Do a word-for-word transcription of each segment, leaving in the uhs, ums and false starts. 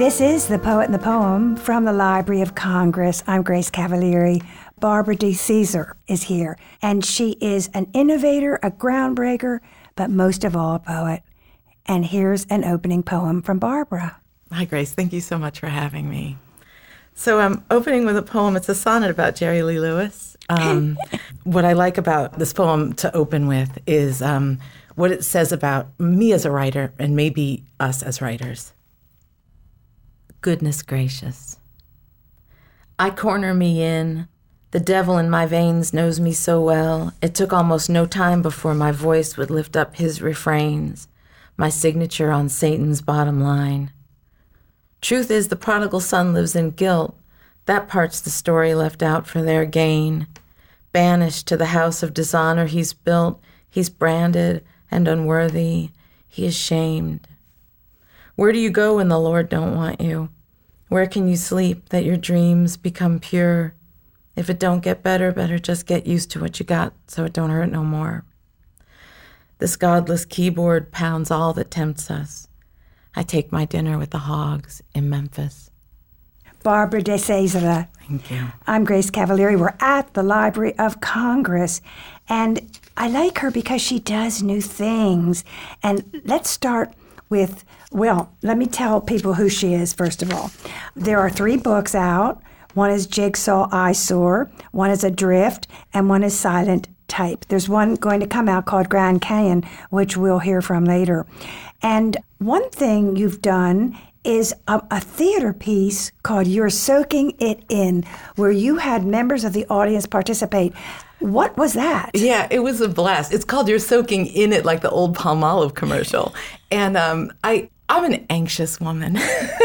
This is The Poet and the Poem from the Library of Congress. I'm Grace Cavalieri. Barbara DeCesar is here, and she is an innovator, a groundbreaker, but most of all, a poet. And here's an opening poem from Barbara. Hi, Grace. Thank you so much for having me. So I'm opening with a poem. It's a sonnet about Jerry Lee Lewis. Um, what I like about this poem to open with is um, what it says about me as a writer and maybe us as writers. Goodness gracious. I corner me in. The devil in my veins knows me so well. It took almost no time before my voice would lift up his refrains, my signature on Satan's bottom line. Truth is, the prodigal son lives in guilt. That part's the story left out for their gain. Banished to the house of dishonor he's built, he's branded and unworthy. He is shamed. Where do you go when the Lord don't want you? Where can you sleep that your dreams become pure? If it don't get better, better just get used to what you got so it don't hurt no more. This godless keyboard pounds all that tempts us. I take my dinner with the hogs in Memphis. Barbara DeCesar. Thank you. I'm Grace Cavalieri. We're at the Library of Congress, and I like her because she does new things. And let's start with, well, let me tell people who she is, first of all. There are three books out. One is Jigsaw Eyesore, one is Adrift, and one is Silent Type. There's one going to come out called Grand Canyon, which we'll hear from later. And one thing you've done is a, a theater piece called You're Soaking It In, where you had members of the audience participate. What was that? Yeah, it was a blast. It's called You're Soaking In It, like the old Palmolive commercial. And um, I, I'm an anxious woman.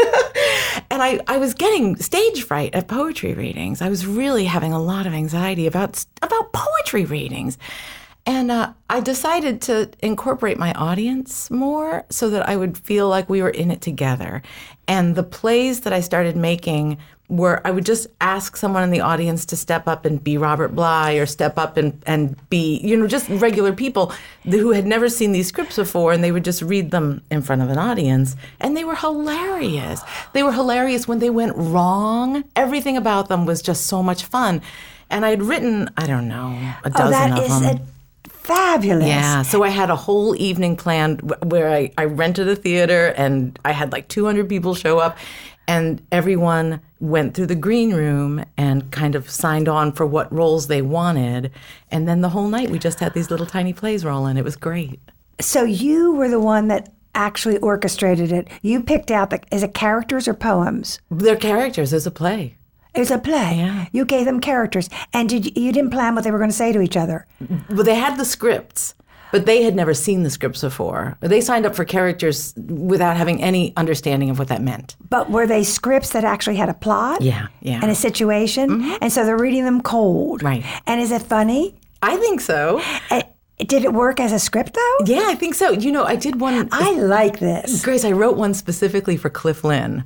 And I, I was getting stage fright at poetry readings. I was really having a lot of anxiety about about poetry readings. And uh, I decided to incorporate my audience more so that I would feel like we were in it together. And the plays that I started making were, I would just ask someone in the audience to step up and be Robert Bly or step up and, and be, you know, just regular people who had never seen these scripts before, and they would just read them in front of an audience. And they were hilarious. They were hilarious when they went wrong. Everything about them was just so much fun. And I had written, I don't know, a dozen oh, that of is them. A- Fabulous. Yeah, so I had a whole evening planned where I, I rented a theater and I had like two hundred people show up, and everyone went through the green room and kind of signed on for what roles they wanted. And then the whole night we just had these little tiny plays rolling. It was great. So you were the one that actually orchestrated it. You picked out, the, is it characters or poems? They're characters. There's a play. It's a play. Yeah. You gave them characters. And did you, you didn't plan what they were going to say to each other? Well, they had the scripts, but they had never seen the scripts before. They signed up for characters without having any understanding of what that meant. But were they scripts that actually had a plot? Yeah, yeah. And a situation? Mm-hmm. And so they're reading them cold. Right. And is it funny? I think so. Uh, did it work as a script, though? Yeah, I think so. You know, I did one. I like this. Grace, I wrote one specifically for Cliff Lynn.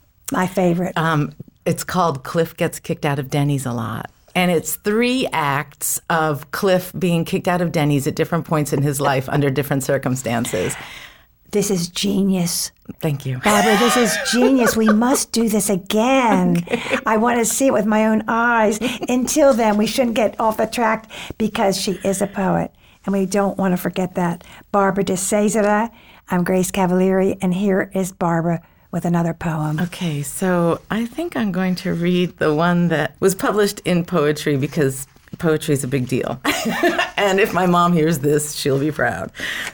My favorite. Um, it's called Cliff Gets Kicked Out of Denny's a Lot. And it's three acts of Cliff being kicked out of Denny's at different points in his life under different circumstances. This is genius. Thank you. Barbara, this is genius. We must do this again. Okay. I want to see it with my own eyes. Until then, we shouldn't get off the track because she is a poet. And we don't want to forget that. Barbara DeCesar, I'm Grace Cavalieri, and here is Barbara with another poem. Okay, so I think I'm going to read the one that was published in Poetry because poetry is a big deal. And if my mom hears this, she'll be proud.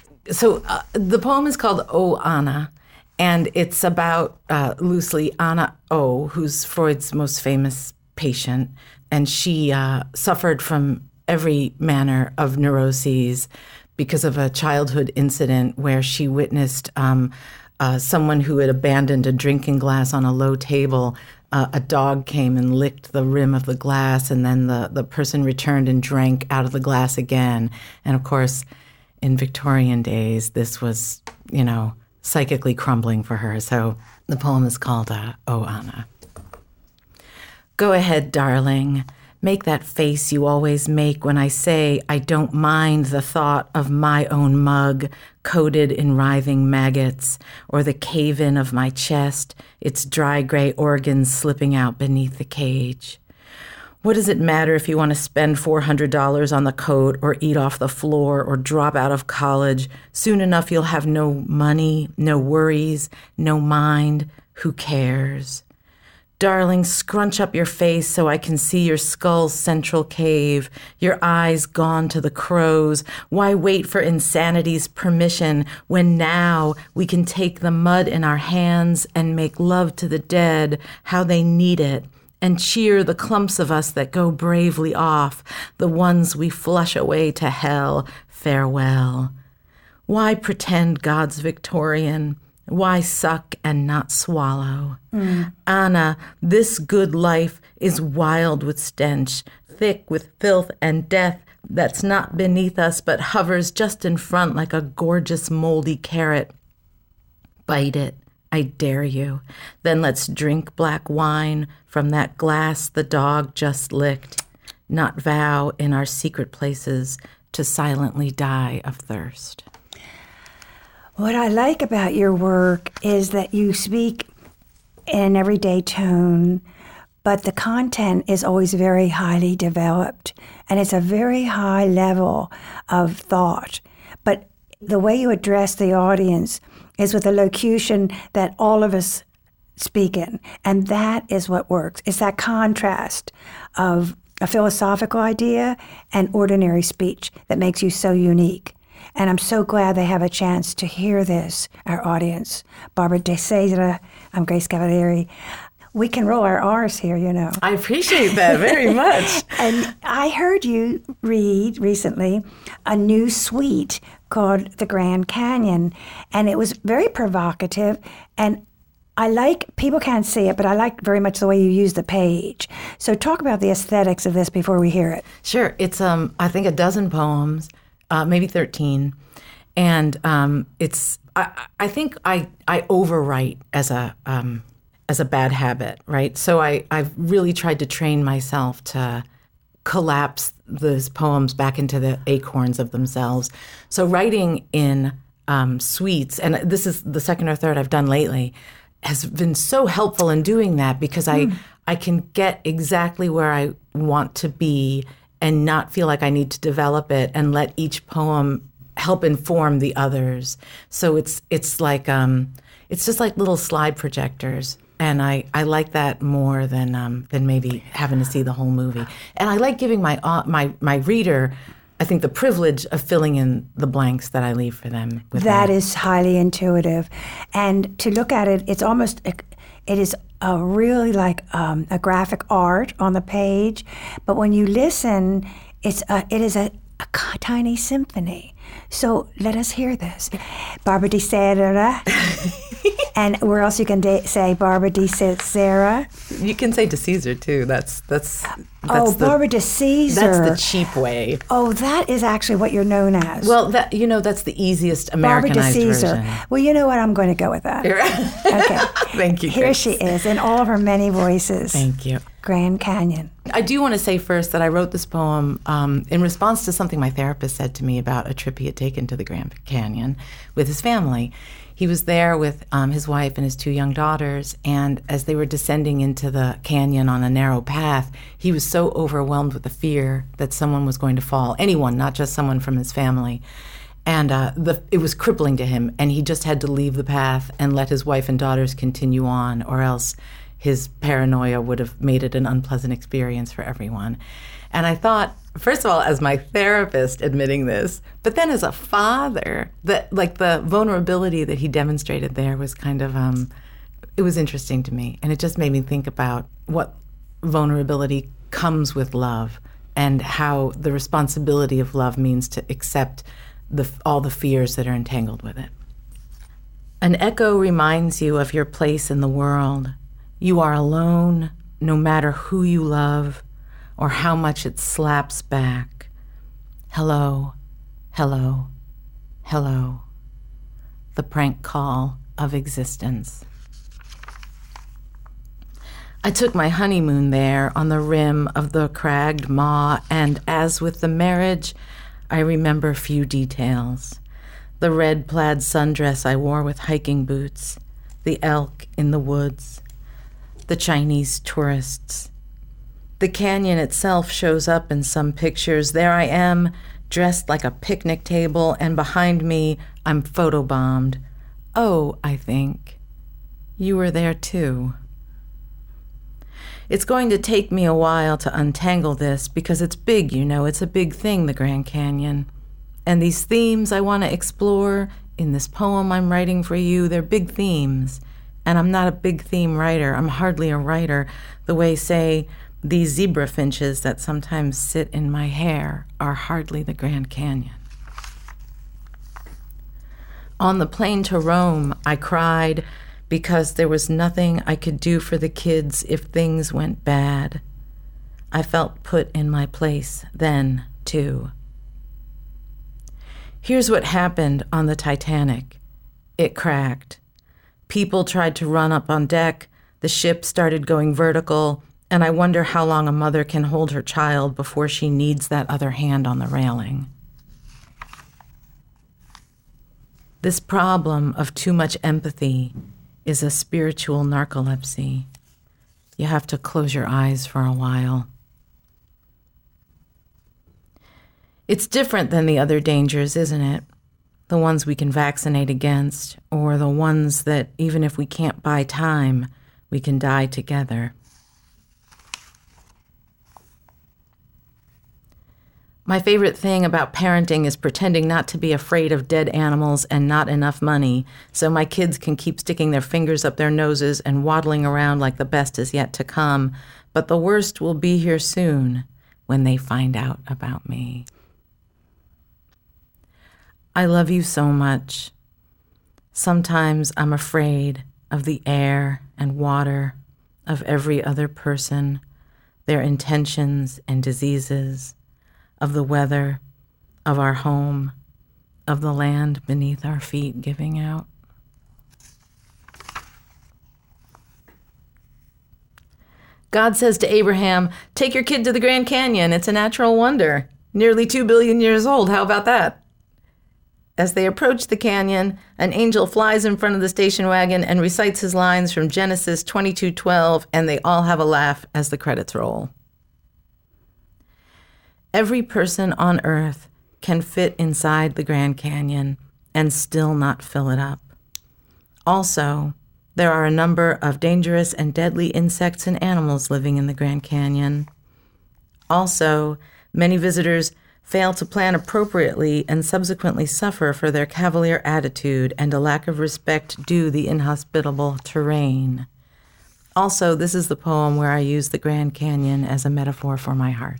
So uh, the poem is called Oh, Anna, and it's about, uh, loosely, Anna O, who's Freud's most famous patient, and she uh, suffered from every manner of neuroses because of a childhood incident where she witnessed um, uh, someone who had abandoned a drinking glass on a low table. Uh, a dog came and licked the rim of the glass, and then the, the person returned and drank out of the glass again. And of course, in Victorian days, this was, you know, psychically crumbling for her. So the poem is called uh, Oh, Anna. Go ahead, darling. Make that face you always make when I say I don't mind the thought of my own mug coated in writhing maggots, or the cave-in of my chest, its dry gray organs slipping out beneath the cage. What does it matter if you want to spend four hundred dollars on the coat or eat off the floor or drop out of college? Soon enough you'll have no money, no worries, no mind. Who cares? Darling, scrunch up your face so I can see your skull's central cave, your eyes gone to the crows. Why wait for insanity's permission when now we can take the mud in our hands and make love to the dead, how they need it, and cheer the clumps of us that go bravely off, the ones we flush away to hell, farewell. Why pretend God's Victorian? Why suck and not swallow? Mm. Anna, this good life is wild with stench, thick with filth and death that's not beneath us but hovers just in front like a gorgeous moldy carrot. Bite it, I dare you. Then let's drink black wine from that glass the dog just licked, not vow in our secret places to silently die of thirst. What I like about your work is that you speak in an everyday tone, but the content is always very highly developed, and it's a very high level of thought. But the way you address the audience is with a locution that all of us speak in, and that is what works. It's that contrast of a philosophical idea and ordinary speech that makes you so unique. And I'm so glad they have a chance to hear this, our audience. Barbara DeCesare, I'm Grace Cavalieri. We can roll our R's here, you know. I appreciate that very much. And I heard you read recently a new suite called The Grand Canyon, and it was very provocative. And I like, people can't see it, but I like very much the way you use the page. So talk about the aesthetics of this before we hear it. Sure. It's, um, I think, a dozen poems. Uh, maybe thirteen, and um, it's. I, I think I I overwrite as a um, as a bad habit, right? So I I've really tried to train myself to collapse those poems back into the acorns of themselves. So writing in um, suites, and this is the second or third I've done lately, has been so helpful in doing that because I mm. I can get exactly where I want to be and not feel like I need to develop it and let each poem help inform the others. So it's it's like um, it's just like little slide projectors, and I, I like that more than um, than maybe having to see the whole movie. And I like giving my uh, my my reader, I think, the privilege of filling in the blanks that I leave for them. With that, that is highly intuitive, and to look at it, it's almost it is. A really like um, a graphic art on the page, but when you listen, it's a, it is a, a tiny symphony. So let us hear this. Barbara DeCesare, and where else you can de- say Barbara DeCesare? You can say DeCesare too. That's that's. that's oh, the, Barbara DeCesare. That's the cheap way. Oh, that is actually what you're known as. Well, that you know, that's the easiest Americanized Barbara version. Well, you know what? I'm going to go with that. Okay. Thank you. Here Grace. she is in all of her many voices. Thank you. Grand Canyon. I do want to say first that I wrote this poem um, in response to something my therapist said to me about a trip he had taken to the Grand Canyon with his family. He was there with um, his wife and his two young daughters, and as they were descending into the canyon on a narrow path, he was so overwhelmed with the fear that someone was going to fall, anyone, not just someone from his family. And uh, the, it was crippling to him, and he just had to leave the path and let his wife and daughters continue on, or else his paranoia would have made it an unpleasant experience for everyone. And I thought, first of all, as my therapist admitting this, but then as a father, that like the vulnerability that he demonstrated there was kind of, um, it was interesting to me. And it just made me think about what vulnerability comes with love and how the responsibility of love means to accept the, all the fears that are entangled with it. An echo reminds you of your place in the world. You are alone, no matter who you love or how much it slaps back. Hello, hello, hello. The prank call of existence. I took my honeymoon there on the rim of the cragged maw, and as with the marriage, I remember few details. The red plaid sundress I wore with hiking boots, the elk in the woods, the Chinese tourists. The canyon itself shows up in some pictures. There I am, dressed like a picnic table, and behind me, I'm photobombed. Oh, I think. You were there too. It's going to take me a while to untangle this because it's big, you know. It's a big thing, the Grand Canyon. And these themes I want to explore in this poem I'm writing for you, they're big themes. And I'm not a big theme writer. I'm hardly a writer. The way, say, these zebra finches that sometimes sit in my hair are hardly the Grand Canyon. On the plane to Rome, I cried because there was nothing I could do for the kids if things went bad. I felt put in my place then, too. Here's what happened on the Titanic. It cracked. People tried to run up on deck, the ship started going vertical, and I wonder how long a mother can hold her child before she needs that other hand on the railing. This problem of too much empathy is a spiritual narcolepsy. You have to close your eyes for a while. It's different than the other dangers, isn't it? The ones we can vaccinate against, or the ones that, even if we can't buy time, we can die together. My favorite thing about parenting is pretending not to be afraid of dead animals and not enough money, so my kids can keep sticking their fingers up their noses and waddling around like the best is yet to come. But the worst will be here soon when they find out about me. I love you so much. Sometimes I'm afraid of the air and water of every other person, their intentions and diseases, of the weather, of our home, of the land beneath our feet giving out. God says to Abraham, "Take your kid to the Grand Canyon. It's a natural wonder. Nearly two billion years old. How about that?" As they approach the canyon, an angel flies in front of the station wagon and recites his lines from Genesis twenty-two twelve, and they all have a laugh as the credits roll. Every person on Earth can fit inside the Grand Canyon and still not fill it up. Also, there are a number of dangerous and deadly insects and animals living in the Grand Canyon. Also, many visitors fail to plan appropriately and subsequently suffer for their cavalier attitude and a lack of respect due the inhospitable terrain. Also, this is the poem where I use the Grand Canyon as a metaphor for my heart.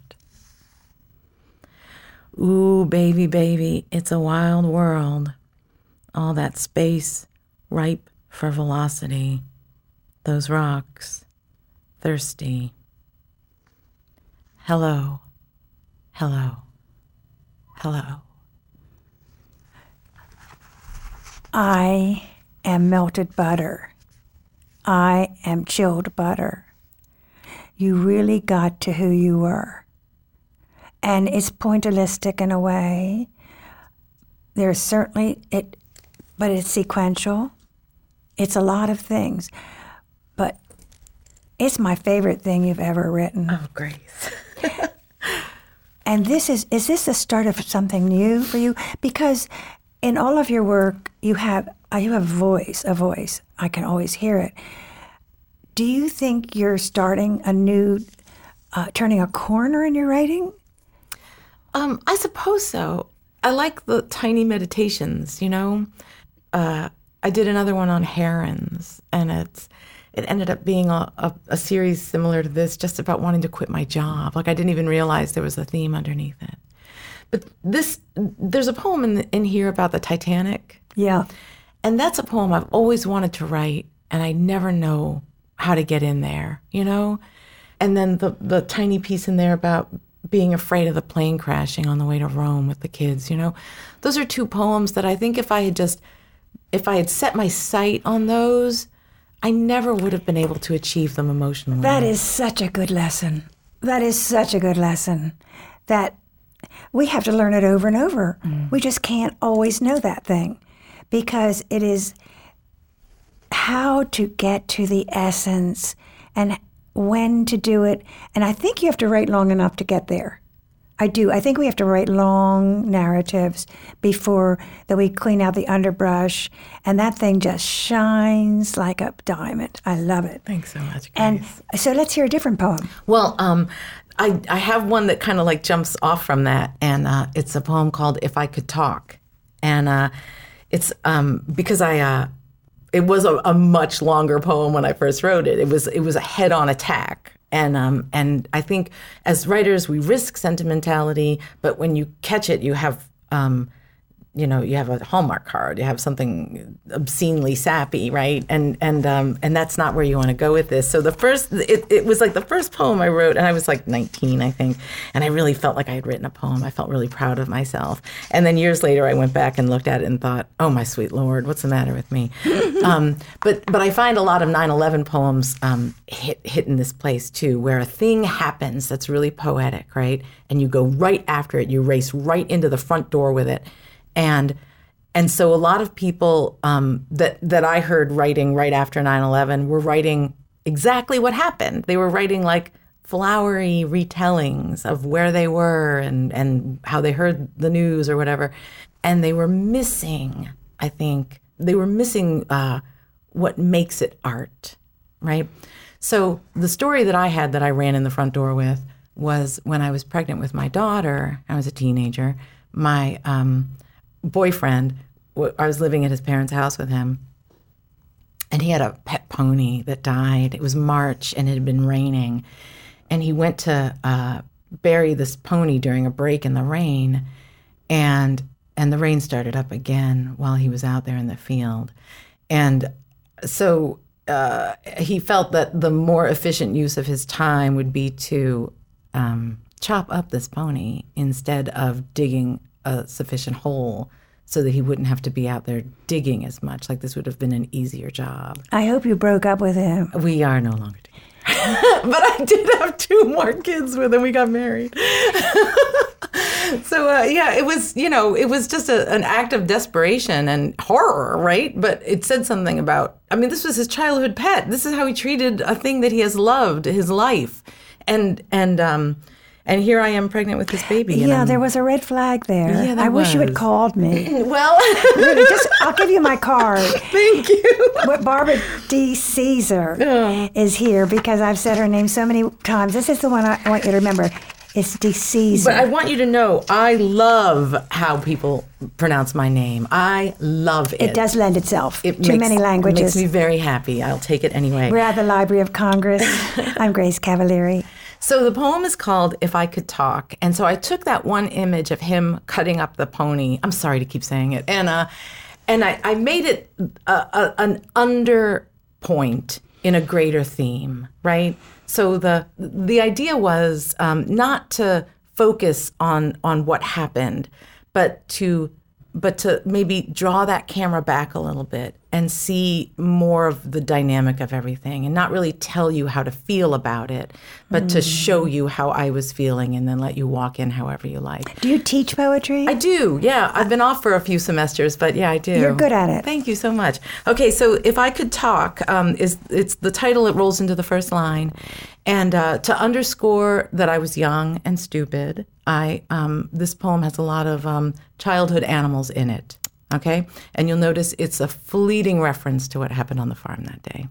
Ooh, baby, baby, it's a wild world. All that space, ripe for velocity. Those rocks, thirsty. Hello, hello, hello. I am melted butter. I am chilled butter. You really got to who you were. And it's pointillistic in a way. There's certainly, it, but it's sequential. It's a lot of things. But it's my favorite thing you've ever written. Oh, Grace. And this is, is this the start of something new for you? Because in all of your work, you have, uh, you have voice, a voice. I can always hear it. Do you think you're starting a new, uh, turning a corner in your writing? Um, I suppose so. I like the tiny meditations, you know. Uh, I did another one on herons, and it's it ended up being a, a, a series similar to this, just about wanting to quit my job. Like I didn't even realize there was a theme underneath it. But this, there's a poem in, in here about the Titanic. Yeah. And that's a poem I've always wanted to write, and I never know how to get in there, you know. And then the the tiny piece in there about being afraid of the plane crashing on the way to Rome with the kids, you know. Those are two poems that I think if I had just, if I had set my sight on those, I never would have been able to achieve them emotionally. That is such a good lesson. That is such a good lesson that we have to learn it over and over. Mm. We just can't always know that thing because it is how to get to the essence and when to do it. And I think you have to write long enough to get there. I do. I think we have to write long narratives before that we clean out the underbrush, and that thing just shines like a diamond. I love it. Thanks so much, Grace. And so let's hear a different poem. Well, um, I, I have one that kind of like jumps off from that, and uh, it's a poem called If I Could Talk. And uh, it's um, because I, uh, it was a, a much longer poem when I first wrote it. It was, it was a head-on attack. And um, and I think as writers, we risk sentimentality, but when you catch it, you have, um, you know, you have a Hallmark card, you have something obscenely sappy, right? And and um, and that's not where you want to go with this. So the first, it, it was like the first poem I wrote, and I was like nineteen, I think, and I really felt like I had written a poem. I felt really proud of myself. And then years later, I went back and looked at it and thought, oh, my sweet Lord, what's the matter with me? um, but but I find a lot of nine eleven poems um, hit, hit in this place, too, where a thing happens that's really poetic, right? And you go right after it. You race right into the front door with it. And and so a lot of people um, that, that I heard writing right after nine eleven were writing exactly what happened. They were writing like flowery retellings of where they were and, and how they heard the news or whatever. And they were missing, I think, they were missing uh, what makes it art, right? So the story that I had that I ran in the front door with was when I was pregnant with my daughter, I was a teenager, my um, boyfriend, I was living at his parents' house with him, and he had a pet pony that died. It was March, and it had been raining, and he went to uh, bury this pony during a break in the rain, and and the rain started up again while he was out there in the field. And so uh, he felt that the more efficient use of his time would be to um, chop up this pony instead of digging a sufficient hole so that he wouldn't have to be out there digging as much. Like this would have been an easier job. I hope you broke up with him. We are no longer together. But I did have two more kids with him. We got married. So, uh, yeah, it was, you know, it was just a, an act of desperation and horror, right? But it said something about, I mean, this was his childhood pet. This is how he treated a thing that he has loved his life. And, and, um, And here I am pregnant with this baby. Yeah, there was a red flag there. Yeah, there I was. wish you had called me. Well, really, just I'll give you my card. Thank you. But Barbara D. Caesar oh. is here because I've said her name so many times. This is the one I want you to remember. It's D. Caesar. But I want you to know, I love how people pronounce my name. I love it. It does lend itself it to makes, many languages. It makes me very happy. I'll take it anyway. We're at the Library of Congress. I'm Grace Cavalieri. So the poem is called If I Could Talk. And so I took that one image of him cutting up the pony. I'm sorry to keep saying it. And uh, and I, I made it a, a, an under point in a greater theme, right? So the the idea was um, not to focus on on what happened, but to but to maybe draw that camera back a little bit and see more of the dynamic of everything and not really tell you how to feel about it, but mm. to show you how I was feeling and then let you walk in however you like. Do you teach poetry? I do, yeah. I've been off for a few semesters, but yeah, I do. You're good at it. Thank you so much. Okay, so If I Could Talk um, is it's the title. It rolls into the first line. And uh, to underscore that I was young and stupid, I um, this poem has a lot of um, childhood animals in it, okay? And you'll notice it's a fleeting reference to what happened on the farm that day.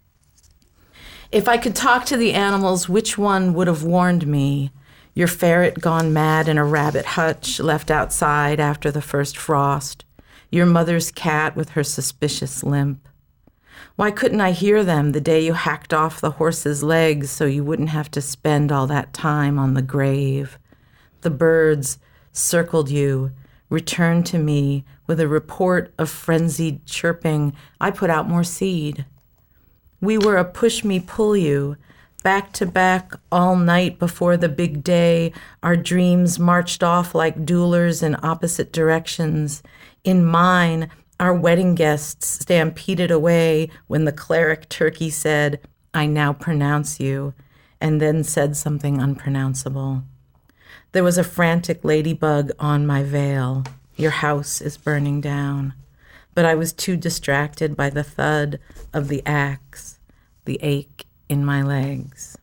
If I could talk to the animals, which one would have warned me? Your ferret gone mad in a rabbit hutch left outside after the first frost. Your mother's cat with her suspicious limp. Why couldn't I hear them the day you hacked off the horse's legs so you wouldn't have to spend all that time on the grave? The birds circled you, returned to me with a report of frenzied chirping. I put out more seed. We were a push-me-pull-you, back to back all night before the big day. Our dreams marched off like duelers in opposite directions. In mine, Our wedding guests stampeded away when the cleric turkey said, "I now pronounce you," and then said something unpronounceable. There was a frantic ladybug on my veil. Your house is burning down. But I was too distracted by the thud of the axe, the ache in my legs.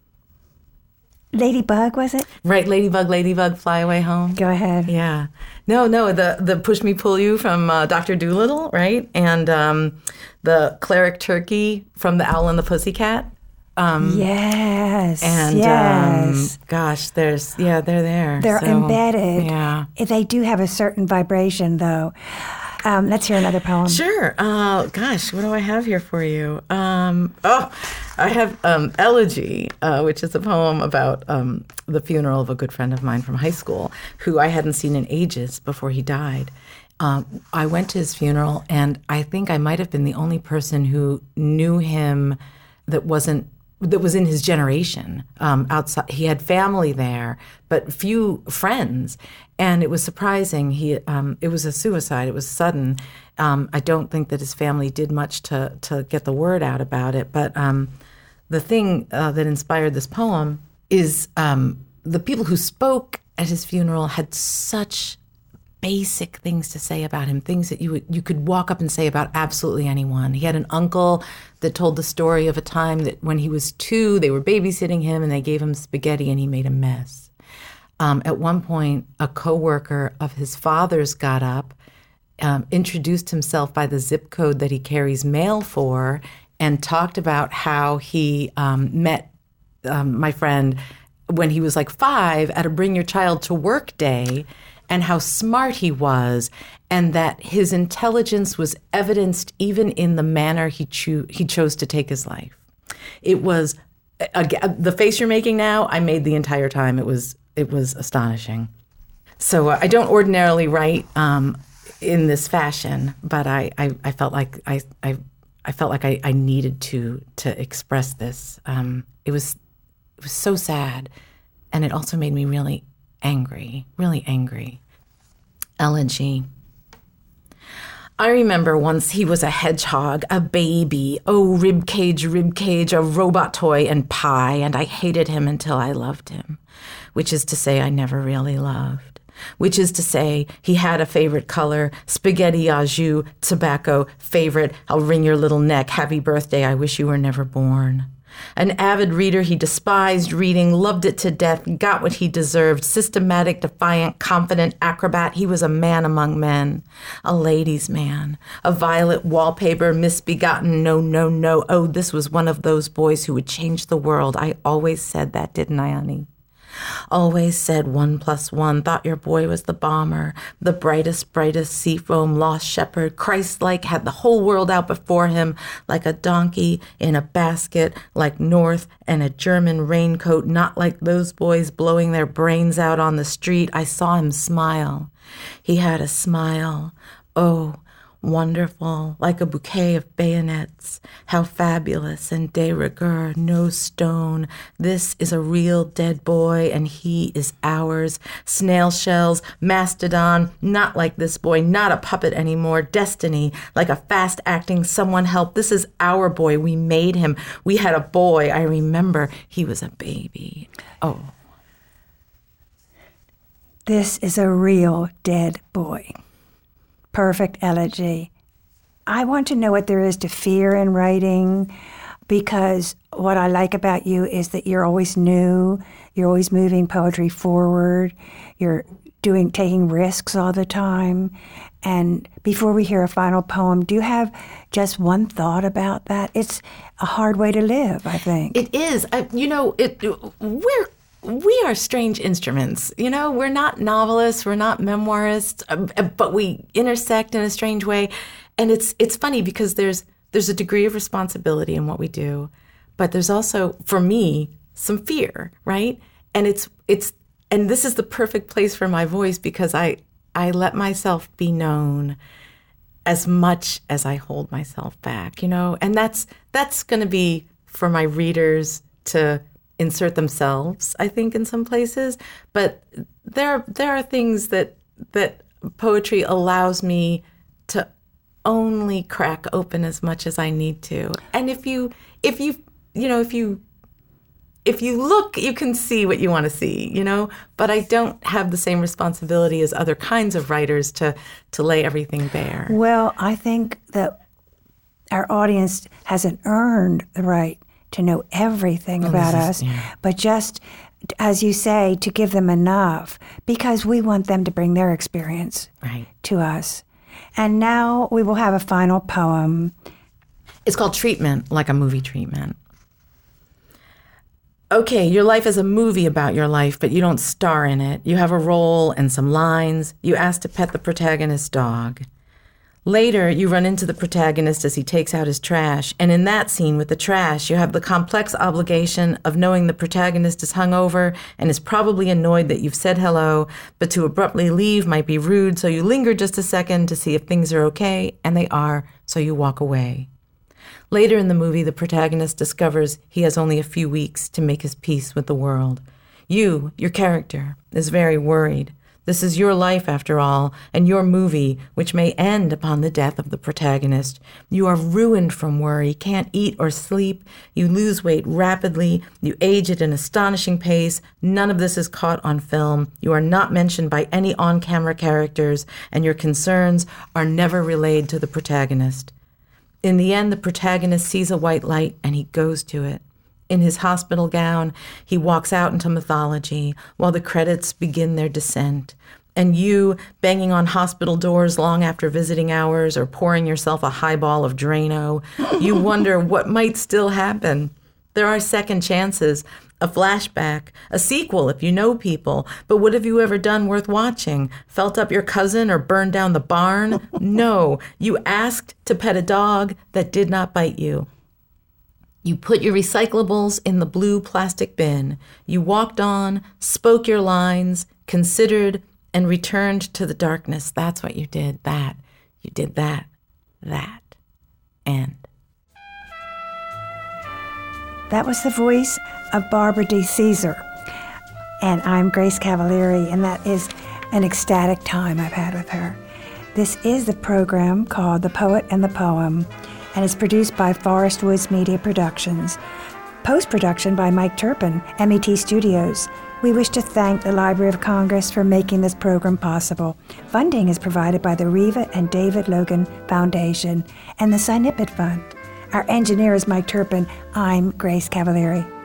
Ladybug, was it? Right, ladybug, ladybug, fly away home. Go ahead. Yeah. No, no, the, the Push Me, Pull You from uh, Doctor Dolittle, right? And um, the cleric turkey from The Owl and the Pussycat. Um, yes. And yes. Um, gosh, there's, yeah, they're there. They're so, embedded. Yeah. They do have a certain vibration, though. Um, let's hear another poem. Sure. Uh, gosh, what do I have here for you? Um, oh, I have um, Elegy, uh, which is a poem about um, the funeral of a good friend of mine from high school, who I hadn't seen in ages before he died. Um, I went to his funeral, and I think I might have been the only person who knew him that wasn't that was in his generation. Um, outside, he had family there, but few friends, and it was surprising. He, um, it was a suicide. It was sudden. Um, I don't think that his family did much to to get the word out about it. But um, the thing uh, that inspired this poem is um, the people who spoke at his funeral had such basic things to say about him, things that you would, you could walk up and say about absolutely anyone. He had an uncle that told the story of a time that when he was two, they were babysitting him and they gave him spaghetti and he made a mess. Um, at one point, a coworker of his father's got up, um, introduced himself by the zip code that he carries mail for, and talked about how he um, met um, my friend when he was like five at a Bring Your Child to Work day, and how smart he was, and that his intelligence was evidenced even in the manner he, cho- he chose to take his life. It was, again, the face you're making now, I made the entire time. It was it was astonishing. So uh, I don't ordinarily write um, in this fashion, but I, I, I felt like I I, I felt like I, I needed to to express this. Um, it was it was so sad, and it also made me really angry, really angry. Elegy. I remember once he was a hedgehog, a baby, oh, ribcage, ribcage, a robot toy and pie, and I hated him until I loved him, which is to say I never really loved, which is to say he had a favorite color, spaghetti au jus, tobacco, favorite, I'll wring your little neck, happy birthday, I wish you were never born. An avid reader, he despised reading, loved it to death, got what he deserved, systematic, defiant, confident acrobat. He was a man among men, a ladies' man, a violet wallpaper, misbegotten, no, no, no. Oh, this was one of those boys who would change the world. I always said that, didn't I, honey? Always said one plus one, thought your boy was the bomber, the brightest, brightest seafoam lost shepherd, Christ-like, had the whole world out before him, like a donkey in a basket, like North and a German raincoat, not like those boys blowing their brains out on the street. I saw him smile. He had a smile. Oh, wonderful, like a bouquet of bayonets. How fabulous and de rigueur, no stone. This is a real dead boy, and he is ours. Snail shells, mastodon, not like this boy, not a puppet anymore. Destiny, like a fast-acting someone help. This is our boy. We made him. We had a boy. I remember he was a baby. Oh. This is a real dead boy. Perfect elegy. I want to know what there is to fear in writing, because what I like about you is that you're always new, you're always moving poetry forward, you're doing taking risks all the time. And before we hear a final poem, do you have just one thought about that? It's a hard way to live, I think. It is. I, you know, it we're We are strange instruments. You know, we're not novelists, we're not memoirists, but we intersect in a strange way. And it's it's funny because there's there's a degree of responsibility in what we do, but there's also, for me, some fear, right? And it's it's and this is the perfect place for my voice, because I I let myself be known as much as I hold myself back, you know? And that's that's going to be for my readers to insert themselves, I think, in some places. But there there are things that that poetry allows me to only crack open as much as I need to. And if you, if you, you know, if you, if you look, you can see what you want to see, you know, but I don't have the same responsibility as other kinds of writers to, to lay everything bare. Well, I think that our audience hasn't earned the right to know everything oh, about is, us, yeah. but just, as you say, to give them enough, because we want them to bring their experience right. to us. And now we will have a final poem. It's called Treatment, like a movie treatment. Okay, your life is a movie about your life, but you don't star in it. You have a role and some lines. You ask to pet the protagonist's dog. Later, you run into the protagonist as he takes out his trash, and in that scene with the trash, you have the complex obligation of knowing the protagonist is hungover and is probably annoyed that you've said hello, but to abruptly leave might be rude, so you linger just a second to see if things are okay, and they are, so you walk away. Later in the movie, the protagonist discovers he has only a few weeks to make his peace with the world. You, your character, is very worried. This is your life, after all, and your movie, which may end upon the death of the protagonist. You are ruined from worry, can't eat or sleep. You lose weight rapidly. You age at an astonishing pace. None of this is caught on film. You are not mentioned by any on-camera characters, and your concerns are never relayed to the protagonist. In the end, the protagonist sees a white light, and he goes to it. In his hospital gown, he walks out into mythology while the credits begin their descent. And you, banging on hospital doors long after visiting hours or pouring yourself a highball of Drano, you wonder what might still happen. There are second chances, a flashback, a sequel if you know people. But what have you ever done worth watching? Felt up your cousin or burned down the barn? No, you asked to pet a dog that did not bite you. You put your recyclables in the blue plastic bin. You walked on, spoke your lines, considered, and returned to the darkness. That's what you did. That. You did that. That. End. That was the voice of Barbara D. Caesar. And I'm Grace Cavalieri, and that is an ecstatic time I've had with her. This is the program called The Poet and the Poem, and is produced by Forest Woods Media Productions. Post-production by Mike Turpin, M E T Studios. We wish to thank the Library of Congress for making this program possible. Funding is provided by the Reva and David Logan Foundation and the Synipid Fund. Our engineer is Mike Turpin. I'm Grace Cavalieri.